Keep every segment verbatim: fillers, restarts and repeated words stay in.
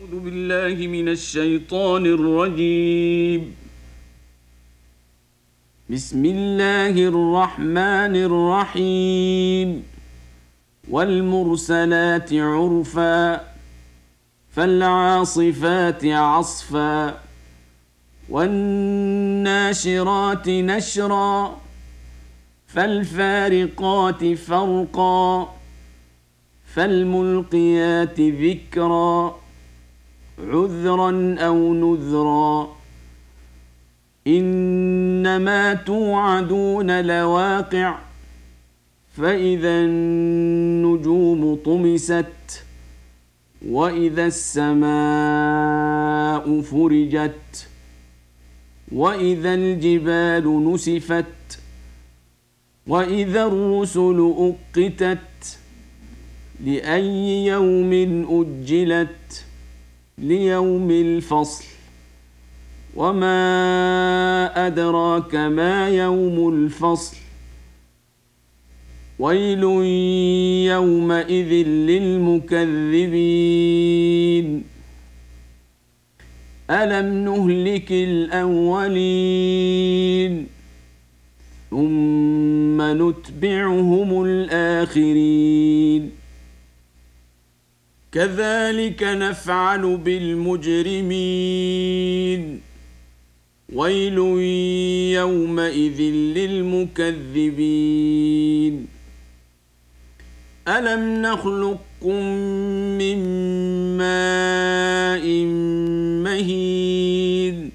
أعوذ بالله من الشيطان الرجيم. بسم الله الرحمن الرحيم. والمرسلات عرفا فالعاصفات عصفا والناشرات نشرا فالفارقات فرقا فالملقيات ذكرا عذرا أو نذرا إنما توعدون لواقع فإذا النجوم طمست وإذا السماء فرجت وإذا الجبال نسفت وإذا الرسل أقتت لأي يوم أجلت ليوم الفصل وما أدراك ما يوم الفصل ويل يومئذ للمكذبين ألم نهلك الأولين ثم نتبعهم الآخرين كذلك نفعل بالمجرمين ويل يومئذ للمكذبين ألم نخلقكم من ماء مهين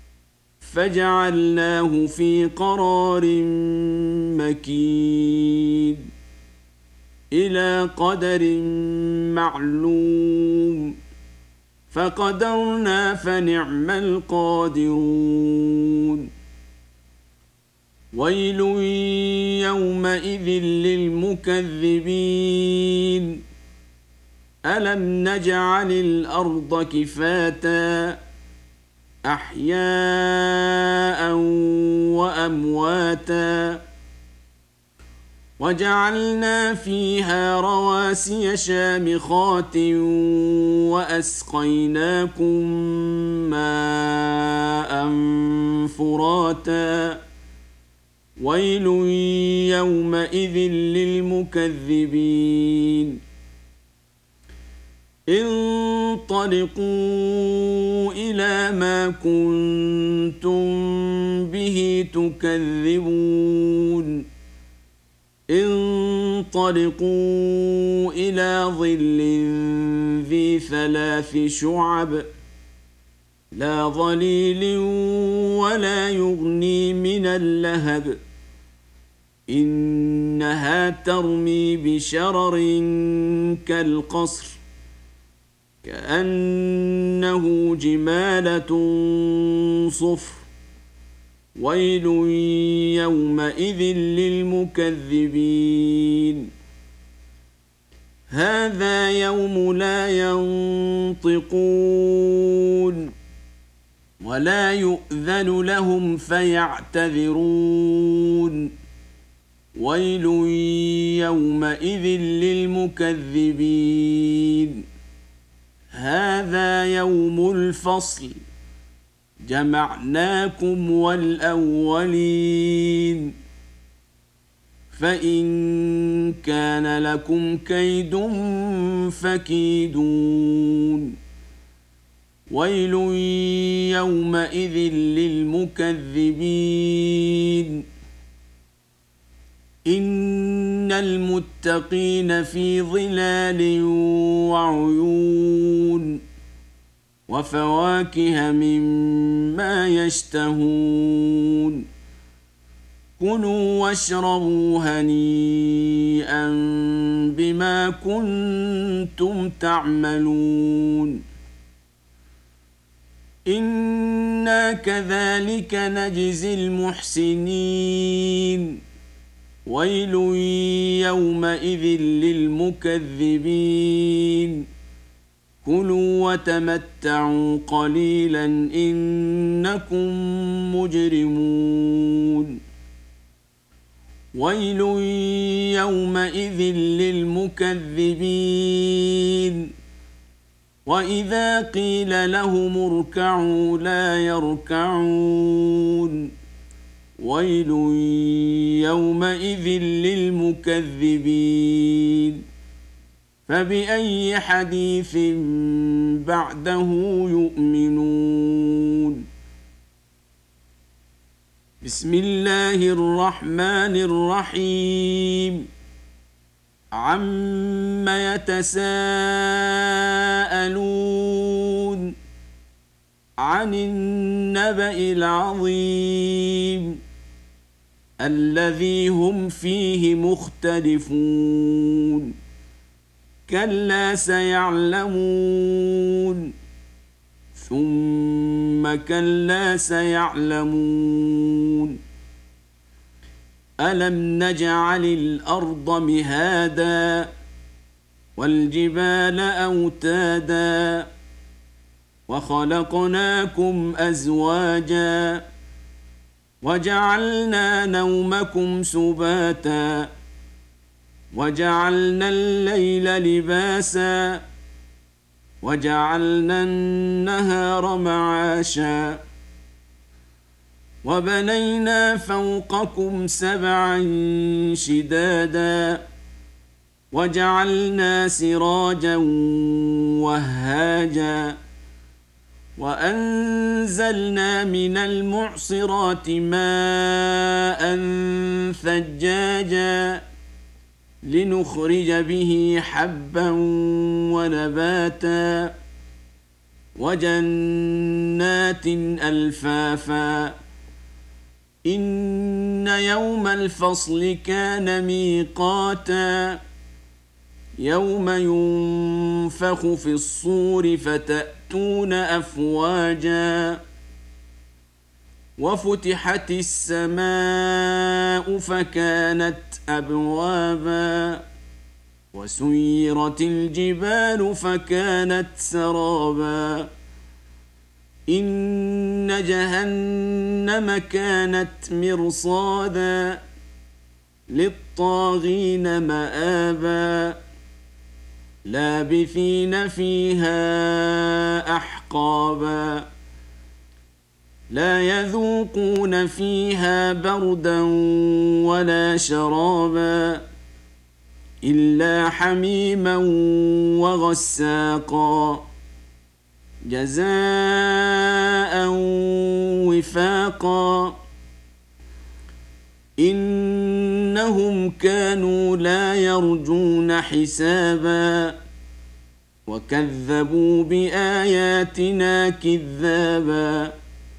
فجعلناه في قرار مكين إلى قدر معلوم فقدرنا فنعم القادرون ويل يومئذ للمكذبين ألم نجعل الأرض كفاتا أحياء وأمواتا وجعلنا فيها رواسي شامخات وأسقيناكم ماء فراتا ويل يومئذ للمكذبين انطلقوا إلى ما كنتم به تكذبون انطلقوا إلى ظل ذي ثلاث شعب لا ظليل ولا يغني من اللهب إنها ترمي بشرر كالقصر كأنه جمالة صفر ويل يومئذ للمكذبين هذا يوم لا ينطقون ولا يؤذن لهم فيعتذرون ويل يومئذ للمكذبين هذا يوم الفصل جمعناكم والأولين فإن كان لكم كيد فكيدون ويل يومئذ للمكذبين إن المتقين في ظلال وعيون وفواكه مما يشتهون كلوا واشربوا هنيئا بما كنتم تعملون إنا كذلك نجزي المحسنين ويل يومئذ للمكذبين كلوا وتمتعوا قليلا إنكم مجرمون ويل يومئذ للمكذبين وإذا قيل لهم اركعوا لا يركعون ويل يومئذ للمكذبين فبأي حديث بعده يؤمنون بسم الله الرحمن الرحيم عم يتساءلون عن النبأ العظيم الذي هم فيه مختلفون كلا سيعلمون ثم كلا سيعلمون ألم نجعل الأرض مهادا والجبال أوتادا وخلقناكم أزواجا وجعلنا نومكم سباتا وجعلنا الليل لباسا وجعلنا النهار معاشا وبنينا فوقكم سبعا شدادا وجعلنا سراجا وهاجا وأنزلنا من المعصرات ماء ثجاجا لنخرج به حبا ونباتا وجنات ألفافا إن يوم الفصل كان ميقاتا يوم ينفخ في الصور فتأتون أفواجا وفتحت السماء فكانت أبوابا وسيرت الجبال فكانت سرابا إن جهنم كانت مرصادا للطاغين مآبا لابثين فيها أحقابا لا يذوقون فيها بردا ولا شرابا إلا حميما وغساقا جزاء وفاقا إنهم كانوا لا يرجون حسابا وكذبوا بآياتنا كذابا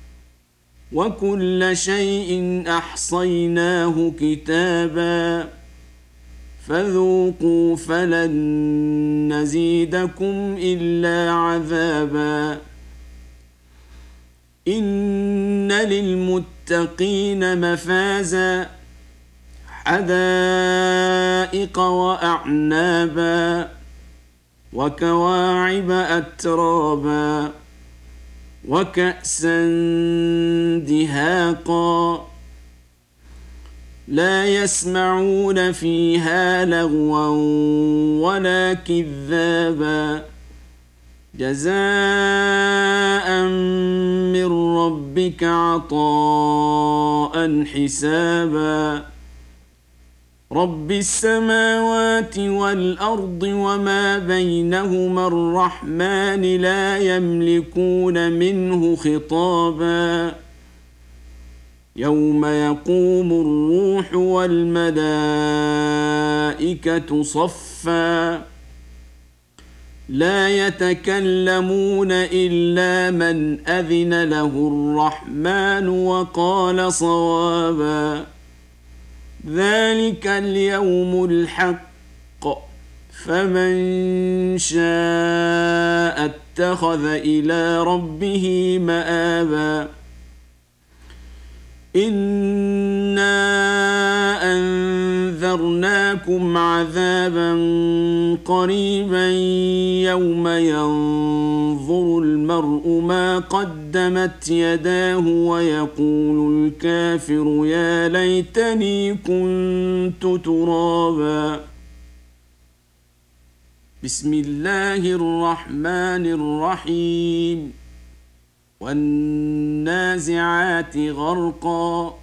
وكل شيء أحصيناه كتابا فذوقوا فلن نزيدكم إلا عذابا إن للمتقين مفازا حدائق وأعنابا وكواعب أترابا وكأسا دهاقا لا يسمعون فيها لغوا ولا كذابا جزاء من ربك عطاء حسابا رب السماوات والأرض وما بينهما الرحمن لا يملكون منه خطابا يوم يقوم الروح والملائكة صفا لا يتكلمون إلا من أذن له الرحمن وقال صوابا ذلك اليوم الحق فمن شاء اتخذ إلى ربه مآبا إنا أنذرناكم عذابا قريبا يوم ينظر المرء ما قدمت يداه ويقول الكافر يا ليتني كنت ترابا بسم الله الرحمن الرحيم والنازعات غرقا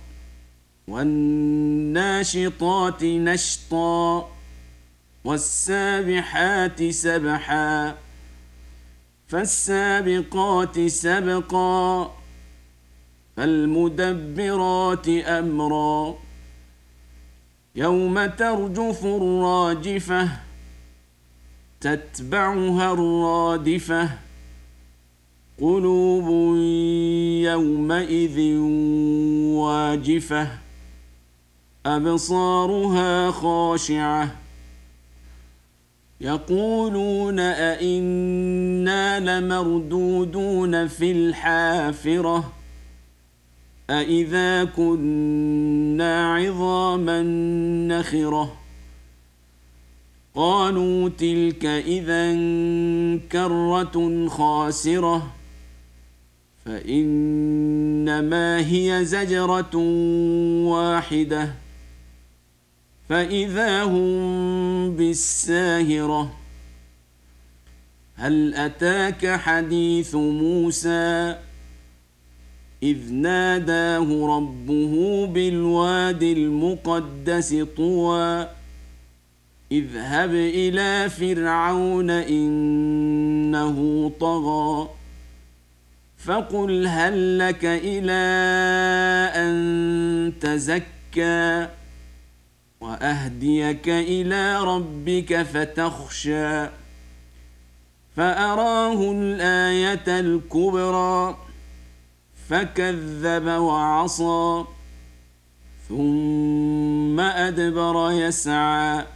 والناشطات نشطا والسابحات سبحا فالسابقات سبقا فالمدبرات أمرا يوم ترجف الراجفة تتبعها الرادفة قلوب يومئذ واجفة أبصارها خاشعة يقولون أئنا لمردودون في الحافرة أئذا كنا عظاما نخرة قالوا تلك إذا كرة خاسرة فإنما هي زجرة واحدة فإذا هم بالساهرة هل أتاك حديث موسى إذ ناداه ربه بالواد المقدس طوى اذهب إلى فرعون إنه طغى فقل هل لك إلى أن تزكى وأهديك إلى ربك فتخشى فأراه الآية الكبرى فكذب وعصى ثم أدبر يسعى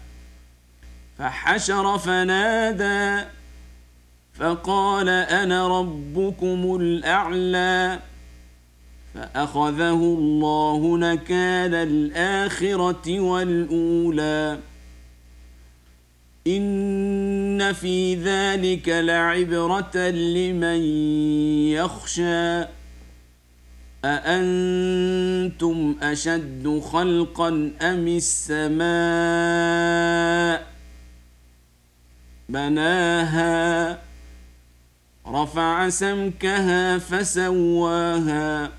فحشر فنادى فقال أنا ربكم الأعلى فأخذه الله نكال الآخرة والأولى إن في ذلك لعبرة لمن يخشى أأنتم أشد خلقا أم السماء بناها رفع سمكها فسواها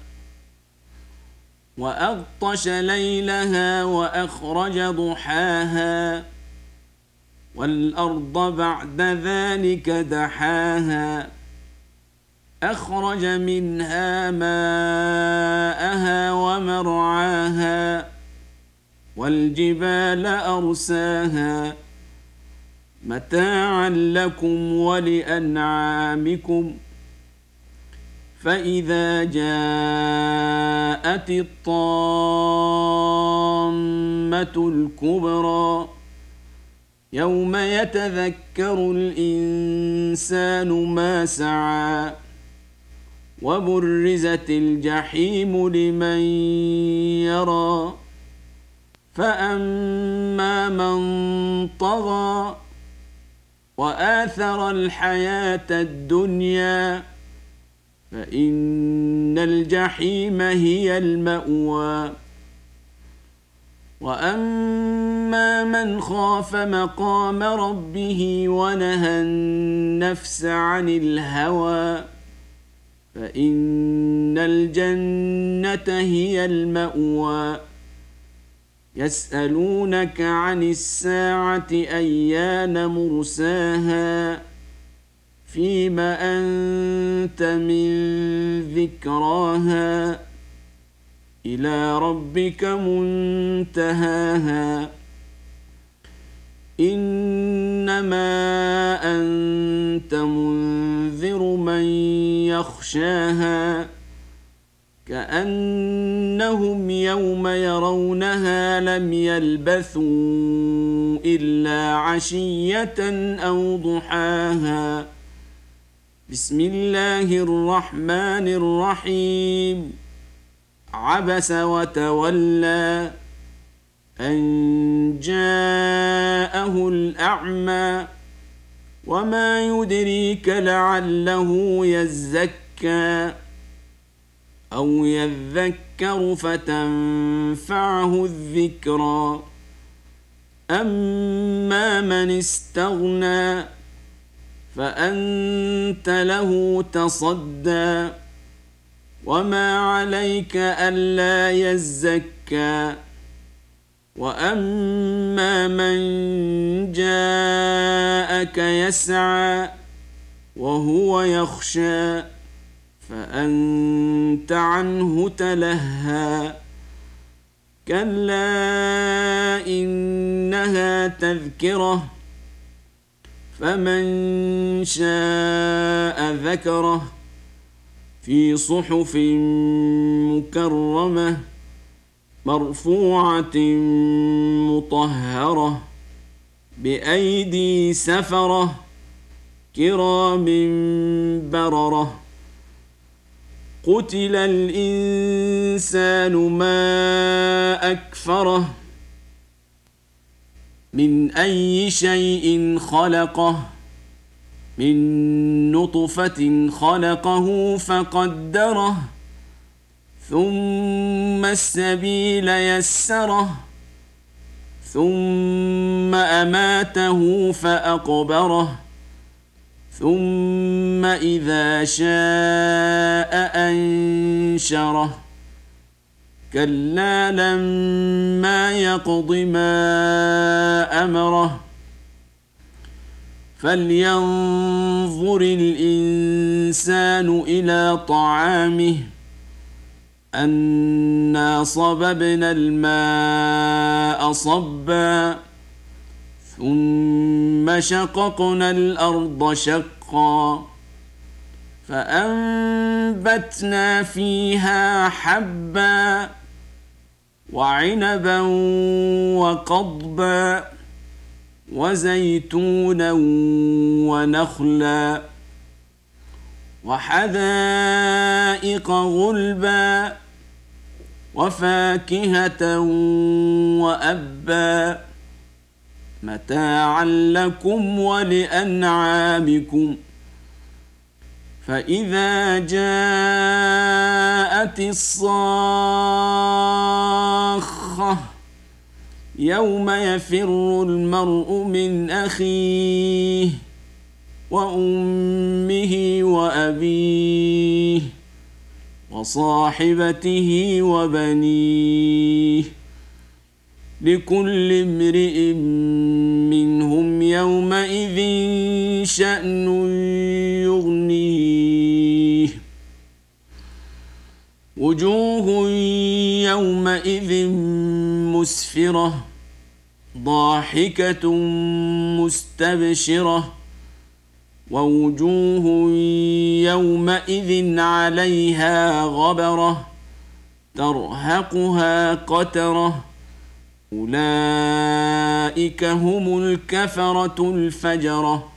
وأغطش ليلها وأخرج ضحاها والأرض بعد ذلك دحاها أخرج منها ماءها ومرعاها والجبال أرساها متاعا لكم ولأنعامكم فإذا جاءت الطامة الكبرى يوم يتذكر الإنسان ما سعى وبرزت الجحيم لمن يرى فأما من طغى وآثر الحياة الدنيا فإن الجحيم هي المأوى وأما من خاف مقام ربه ونهى النفس عن الهوى فإن الجنة هي المأوى يسألونك عن الساعة أيان مرساها فيم أنت من ذكراها إلى ربك منتهاها إنما أنت منذر من يخشاها كأنهم يوم يرونها لم يلبثوا إلا عشية أو ضحاها بسم الله الرحمن الرحيم عبس وتولى أن جاءه الأعمى وما يدريك لعله يزكى أو يذكر فتنفعه الذكرى أما من استغنى فأنت له تصدى وما عليك ألا يزكى وأما من جاءك يسعى وهو يخشى فأنت عنه تلهى كلا إنها تذكرة فمن شاء ذكره في صحف مكرمة مرفوعة مطهرة بأيدي سفرة كرام بررة قتل الإنسان ما أكفره من أي شيء خلقه من نطفة خلقه فقدره ثم السبيل يسره ثم أماته فأقبره ثم إذا شاء أنشره كلا لما يقض ما أمره فلينظر الإنسان إلى طعامه أنا صببنا الماء صبا ثم شققنا الأرض شقا فأنبتنا فيها حبا وعنبا وقضبا وزيتونا ونخلا وحدائق غلبا وفاكهة وأبا متاعا لكم ولأنعامكم فإذا جاءت الصاخة يوم يفر المرء من أخيه وأمه وأبيه وصاحبته وبنيه لكل امرئ منهم يومئذ شأن يغنيه وجوه يومئذ مسفرة ضاحكة مستبشرة ووجوه يومئذ عليها غبرة ترهقها قترة أولئك هم الكفرة الفجرة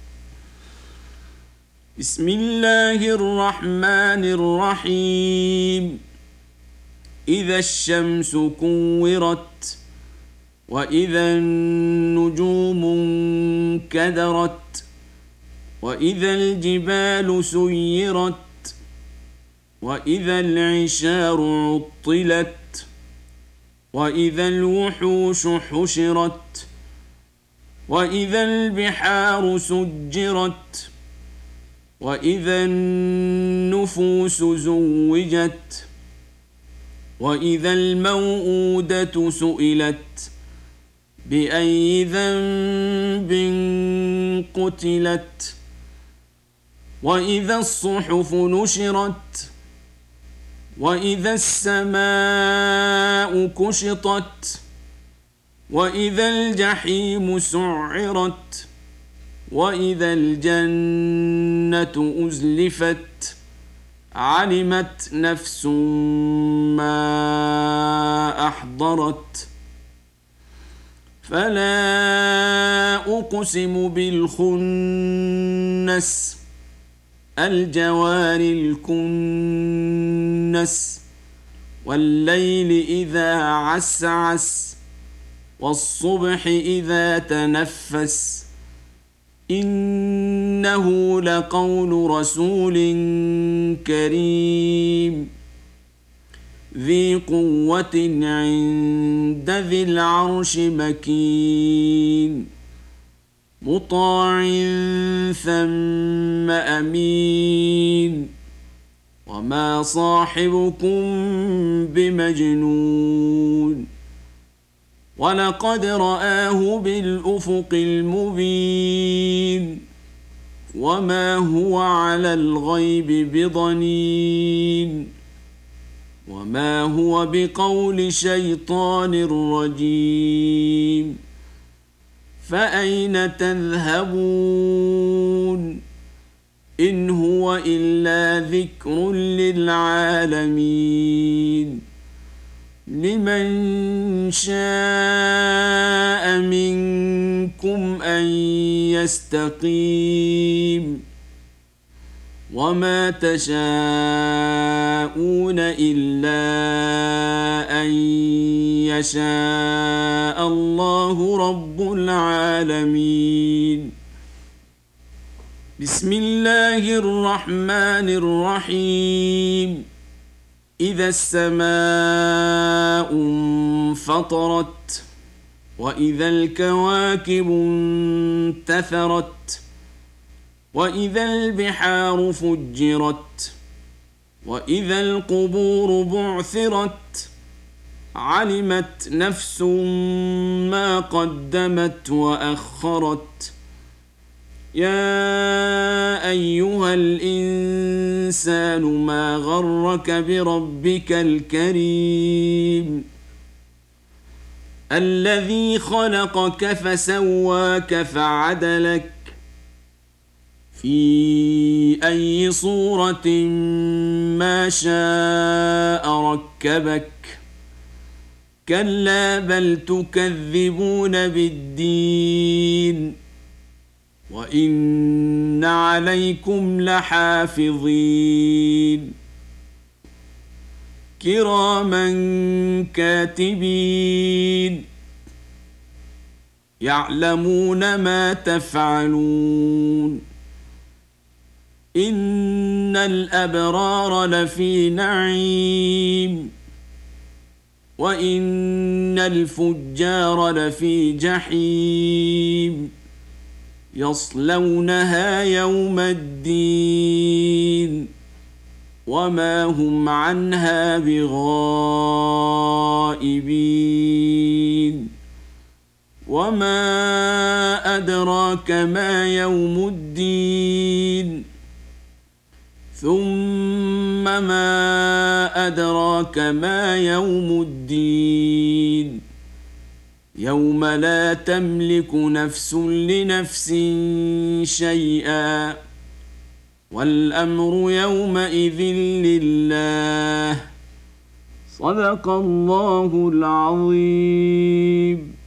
بسم الله الرحمن الرحيم إذا الشمس كورت وإذا النجوم انكدرت وإذا الجبال سيرت وإذا العشار عطلت وإذا الوحوش حشرت وإذا البحار سجرت وإذا النفوس زوجت وإذا الموءودة سئلت بأي ذنب قتلت وإذا الصحف نشرت وإذا السماء كشطت وإذا الجحيم سعرت وإذا الجنة أزلفت علمت نفس ما أحضرت فلا أقسم بالخنس الجوار الكنس والليل إذا عسعس والصبح إذا تنفس إنه لقول رسول كريم ذي قوة عند ذي العرش مكين مطاع ثم أمين وما صاحبكم بمجنون ولقد رآه بالأفق المبين وما هو على الغيب بضنين وما هو بقول شيطان رجيم فأين تذهبون إن هو إلا ذكر للعالمين لمن شاء منكم أن يستقيم وما تشاءون إلا أن يشاء الله رب العالمين بسم الله الرحمن الرحيم إذا السماء انفطرت وإذا الكواكب انتثرت وإذا البحار فجرت وإذا القبور بعثرت علمت نفس ما قدمت وأخرت يا أيها الإنسان ما غرك بربك الكريم الذي خلقك فسواك فعدلك في أي صورة ما شاء ركبك كلا بل تكذبون بالدين وإن عليكم لحافظين كراما كاتبين يعلمون ما تفعلون إن الأبرار لفي نعيم وإن الفجار لفي جحيم يصلونها يوم الدين وما هم عنها بغائبين وما أدراك ما يوم الدين ثم ما أدراك ما يوم الدين يوم لا تملك نفس لنفس شيئا والأمر يومئذ لله صدق الله العظيم.